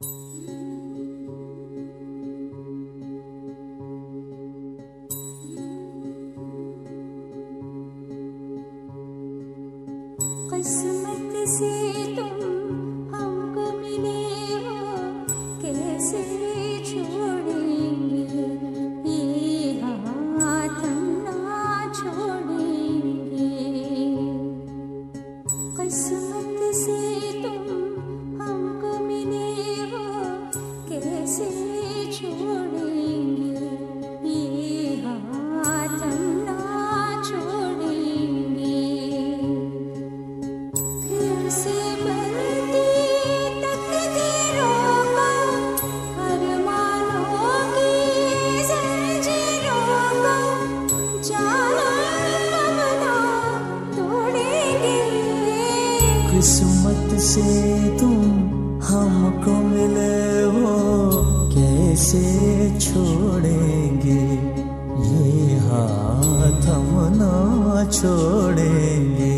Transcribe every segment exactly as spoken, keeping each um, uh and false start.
किस्मत से तुम हमको मिले हो, कैसे छोड़ेंगे ये हाथ हम ना छोड़ेंगे। किस्मत से तुम हमको मिले हो, कैसे छोड़ेंगे ये हाथ हम ना छोड़ेंगे। फिर से बनती तकदीरों को, अरमानों की ज़ंजीरों को, जानम हम ना तोड़ेंगे। किस्मत से तुम हमको मिले हो, कैसे छोड़ेंगे ये हाथ हम ना छोड़ेंगे।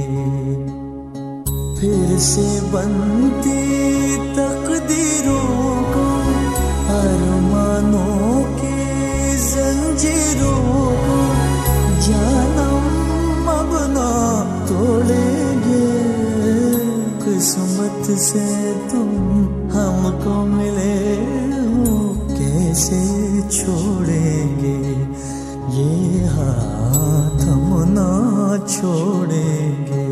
फिर से बनती तकदीरों को, अरमानों की जंजीरों को, जानम अब ना तोड़ेंगे। किस्मत से तुम हमको मिले हो, कैसे छोड़ेंगे ये हाथ हम ना छोड़ेंगे।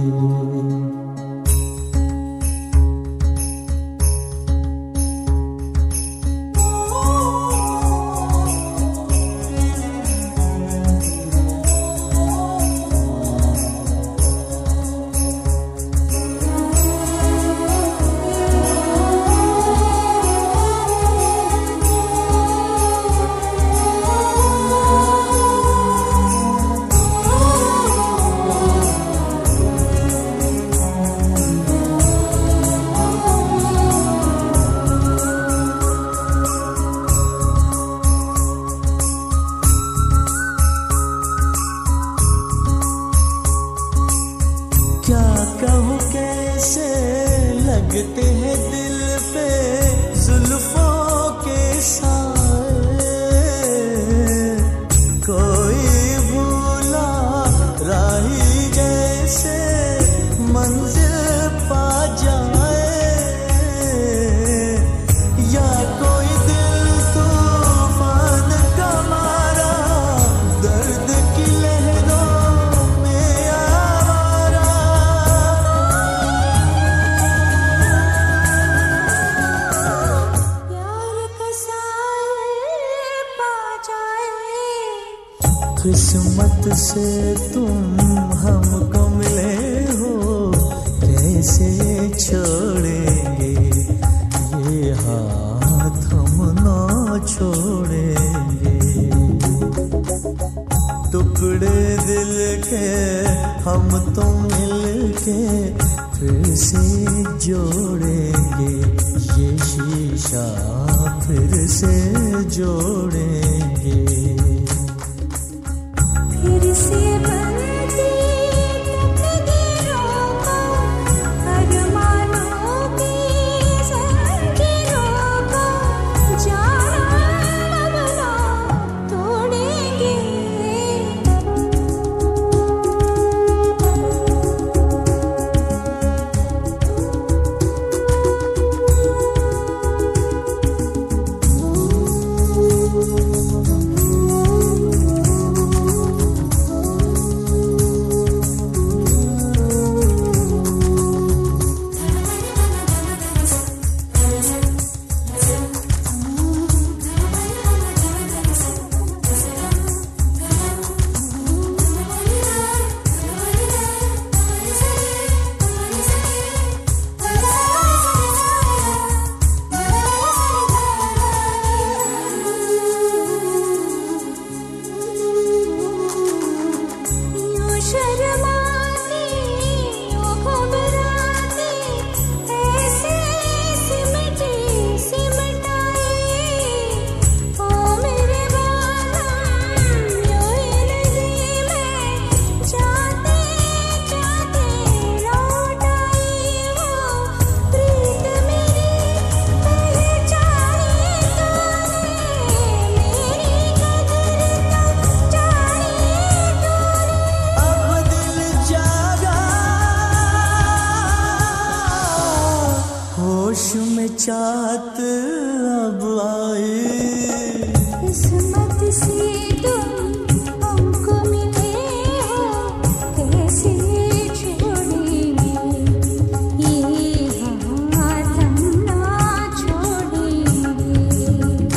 क्या कहूँ कैसे लगते हैं दिल पे जुल्फों के साए, कोई भूला राही जैसे मंजिल पा जाए, या कोई दिल तूफान का मारा दर्द की लहरों किस्मत से तुम हमको मिले हो, कैसे छोड़ेंगे ये हाथ हम ना छोड़ेंगे। टुकड़े दिल के हम तुम मिल के फिर से जोड़ेंगे, ये शीशा फिर से जोड़ेंगे। फिर से बनती तकदीरों को, अरमानों की ज़ंजीरों को, जानम हम ना तोड़ेंगे। होश में चाहत अब आई, किस्मत से तुम हमको मिले हो, कैसे छोड़ेंगे ये हाथ हम ना छोड़ेंगे।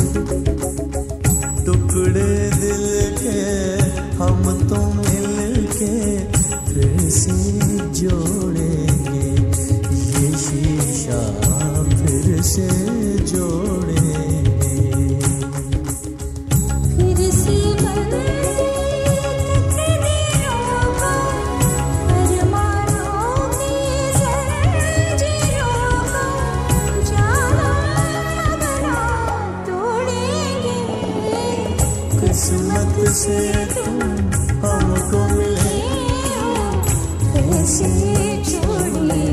टुकड़े दिल के हम तुम मिल के फिर से जोड़ेंगे, ये शीशा फिर से जोड़ेंगे। फिर से बंधे तकदीरों को, अरमानों की ज़ंजीरों को, जाना मगना तोड़ेंगे। किस्मत से तुम हमको मिले कैसे छोड़ेंगे।